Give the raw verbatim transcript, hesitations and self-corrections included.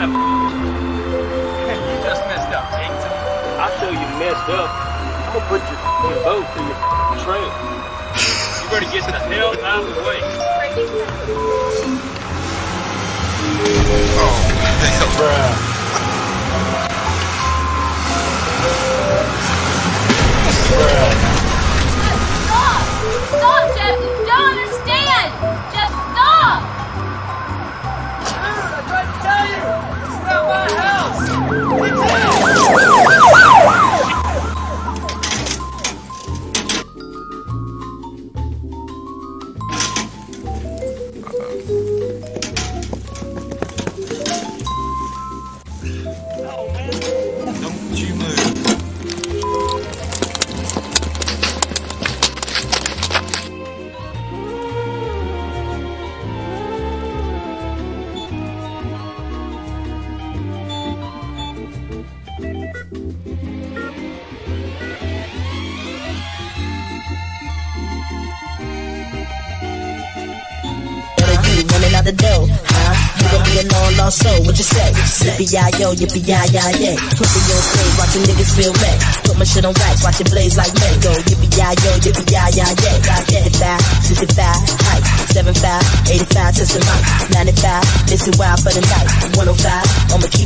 have a... You just messed up, Tate. I'll show you messed up. I'm gonna put your f***ing boat through your f***ing trail. You better get the hell out of the way. Oh, hell. Bruh. Bruh. Stop! Stop, Jeff! You don't understand! Jeff, stop! I tried to tell you! It's not my house! Don't you move. Running out the door, huh? You gon' be a long lost soul, what you say? Yippee-yi-yo, yippee-yi-yi-yay. Put me on stage, watching niggas feel wet. Put my shit on wax, watch it blaze like mango. Yippee-yi-yo, yippee-yi-yi-yay. fifty-five, sixty-five, height. seventy-five, eighty-five, test the mic. ninety-five, listen wild for the night. one oh five, I'ma keep